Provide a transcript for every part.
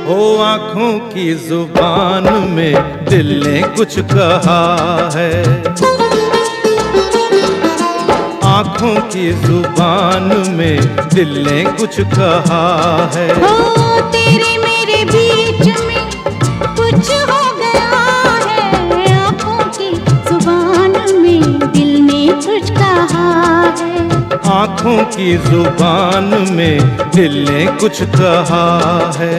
ओ आँखों की जुबान में दिल ने कुछ कहा है। आँखों की जुबान में दिल ने कुछ कहा है। ओ तेरे मेरे बीच में कुछ हो गया है। आँखों की जुबान में दिल ने कुछ कहा है। आँखों की जुबान में दिल ने कुछ कहा है।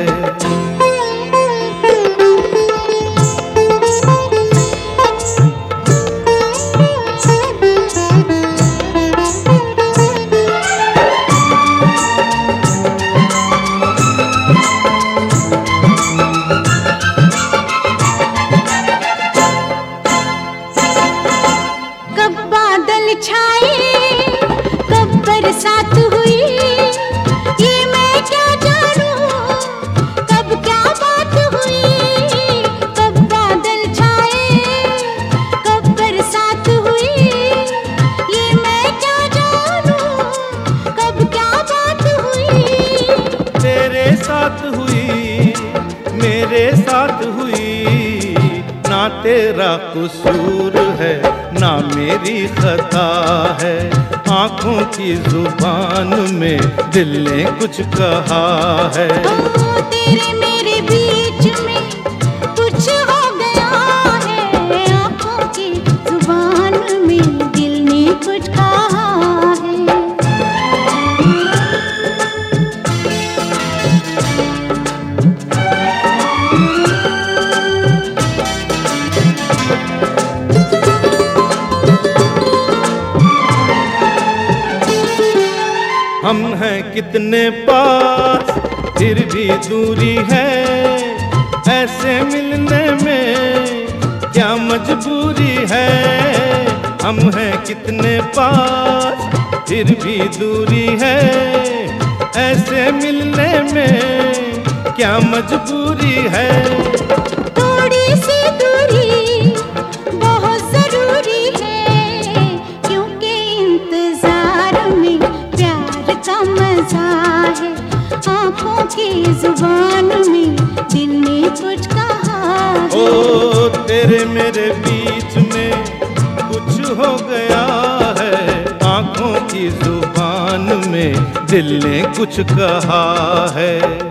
कब बादल छाए, कब बरसात हुई, ये मैं क्या जानूं, कब क्या बात हुई। कब बादल छाए, कब बरसात हुई, ये मैं क्या जानूं, कब क्या बात हुई। तेरे साथ हुई, मेरे साथ हुई, ना तेरा कसूर है ना मेरी खता है। आँखों की जुबान में दिल ने कुछ कहा है। ओ तेरे मेरे बीच में कुछ हो गया है। आँखों की जुबान में दिल ने कुछ कहा है। हम हैं कितने पास फिर भी दूरी है। ऐसे मिलने में क्या मजबूरी है। हम हैं कितने पास फिर भी दूरी है। ऐसे मिलने में क्या मजबूरी है। थोड़ी सी दूरी बहुत जरूरी है, क्योंकि इंतजार में प्यार का मजा है। आँखों की जुबान में दिल ने कुछ कहा है। ओ तेरे मेरे बीच में कुछ हो गया है। आँखों की जुबान में दिल ने कुछ कहा है।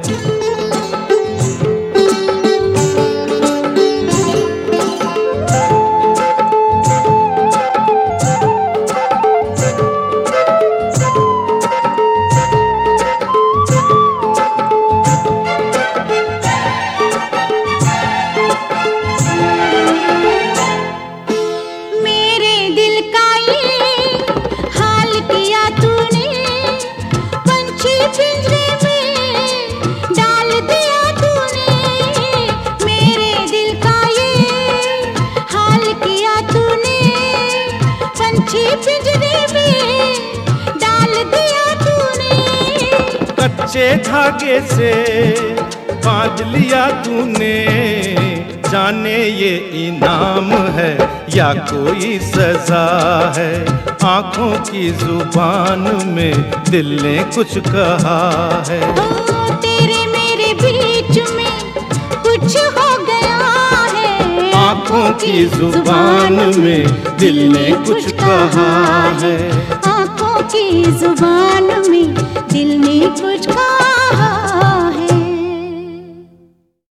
मेरे दिल का ये हाल किया तूने, पंछी पिंजरे में डाल दिया तूने। मेरे दिल का ये हाल किया तूने, पंछी पिंजरे में डाल दिया तूने। कच्चे धागे से बांध लिया तूने। जाने ये इनाम है या कोई सजा है। आँखों की जुबान में दिल ने कुछ कहा है। ओ तेरे मेरे बीच में कुछ हो गया है। आँखों की जुबान में दिल ने कुछ कहा है। आँखों की जुबान में